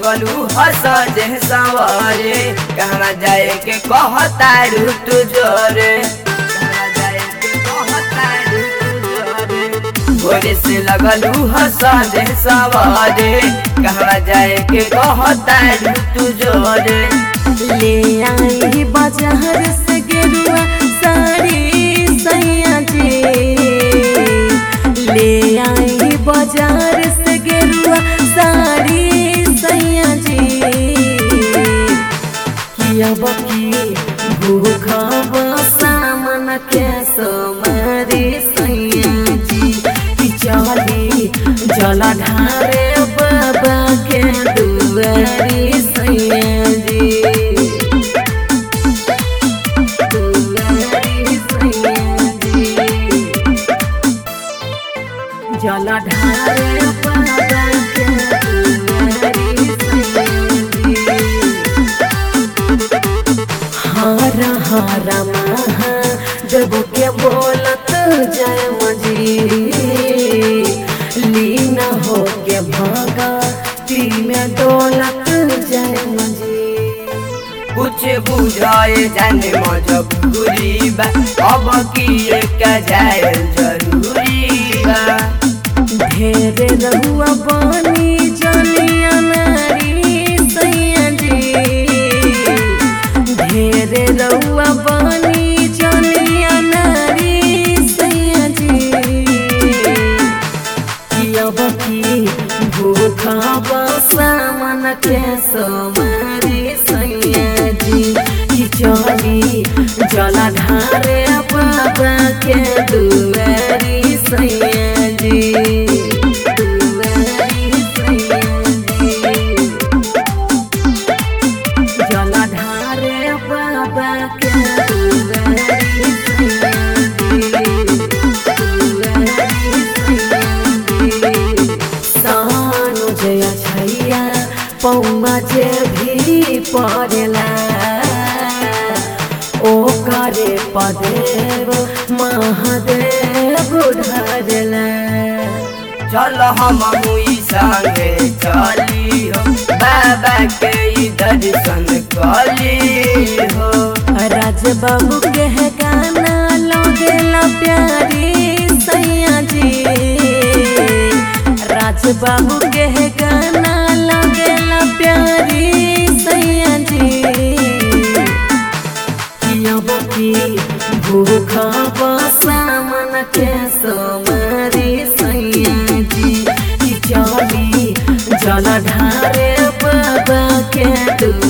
लगलू हंसजे सवारे कहना जाए के कहतारू तू जोरे भोरे से लगलू हंसजे सवारे कहना जाए के कहतारू तू जोरे ले आई बाजार से गेरुआ साड़ी सैया जी ले आई बाजार से गेरुआ साड़ी सैया जी किया बकी भूखा सामन के सोमारी सैया जी चली जला ढारे बाबा के दुआरी सैया जी जला ढारे बाबा के दुआरी सैया हारा हारा महादेव के बोलत जय मजी लीना हो के भागा ती में दौलत जय मजी कुछ बुझाए जाने मजबूरी बा अब किए का जाए जरूरी बा ढेरे रहुआ बानी जानिया नारी सैया जी ढेरे रहुआ बानी जानिया नारी सैया जी अब की भूखा सामन के सोमारी सैया जी चली जला ढारे बाबा के दुआरी सैया जी जला ढारे बाबा के दुआरी सैया जया छैया पौमा जे भी पड़ेला ओ करे पदेव महादेव ढारेला चल हम मुई संगे चली हो बाबा के दर्शन कली हो राज बाबू के गाना लगेला प्यारी सैया जी राज बाबू के गाना लगेला प्यारी सैया जी अब की भूखा सामन के सोमारी सैया जी चली जला ढारे बाबा के